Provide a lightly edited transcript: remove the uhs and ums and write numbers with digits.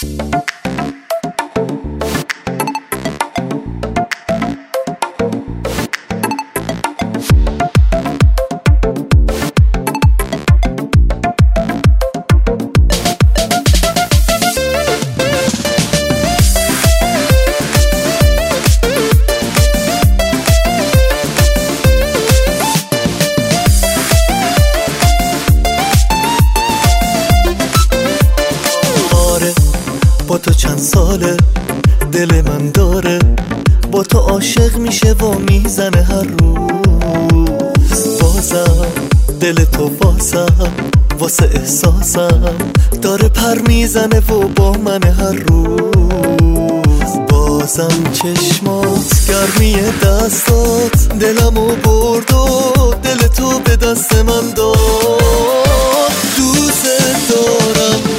با تو چند ساله دل من داره، با تو عاشق میشه و میزنه هر روز. بازم دل تو واسه احساسم داره پر میزنه و با من هر روز. بازم چشمات گرمی دستات دلمو برد و دل تو به دست من داد. دوست دارم